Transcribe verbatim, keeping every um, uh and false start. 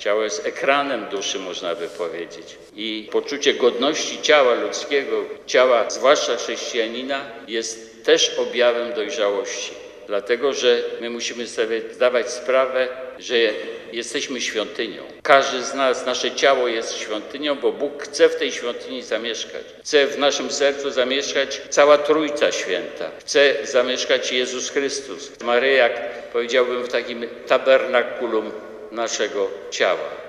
Ciało jest ekranem duszy, można by powiedzieć. I poczucie godności ciała ludzkiego, ciała zwłaszcza chrześcijanina, jest też objawem dojrzałości. Dlatego, że my musimy sobie zdawać sprawę, że jesteśmy świątynią. Każdy z nas, nasze ciało jest świątynią, bo Bóg chce w tej świątyni zamieszkać. Chce w naszym sercu zamieszkać cała Trójca Święta. Chce zamieszkać Jezus Chrystus. Maryja, powiedziałbym, w takim tabernakulum naszego ciała.